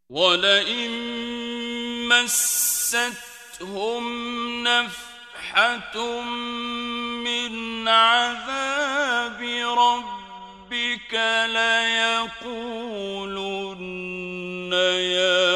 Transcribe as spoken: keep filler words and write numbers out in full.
وَلَئِن مَّسَّتْهُمْ نَفْحَةٌ مِّنْ عَذَابِ رَبِّكَ لَيَقُولُنَّ يَا